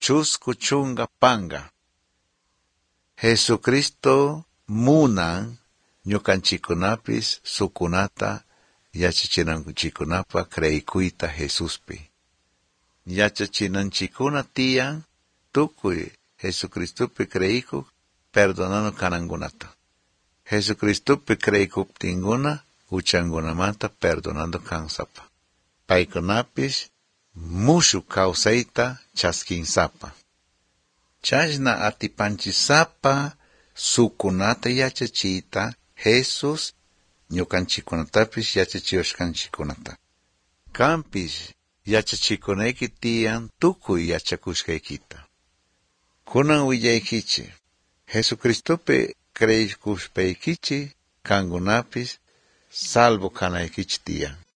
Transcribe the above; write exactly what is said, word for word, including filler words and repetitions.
chusku chunga panga. Jesucristo munan ñukanchikunapis sukunata yachachinanchikunapa creikuita Jesuspi. Yachachinanchikuna tiyan tukuy Jesucristopi creiku perdonano kanangunata. Jesucristopi creikuptinguna uchangunamanta perdonando kansapa. Paykunapis mushu kawsayta chaskinsapa. Chashna atipanchisapa sukunata yachachita Jesus ñukanchikunatapis yachachiwashkanchikunata. Kampis yachachikunayki tiyan tukuy yachakushkaykita. Kunan willaykichi Jesucristopi creikushpaykichi kangunapis salvo kanaykichi tiyan.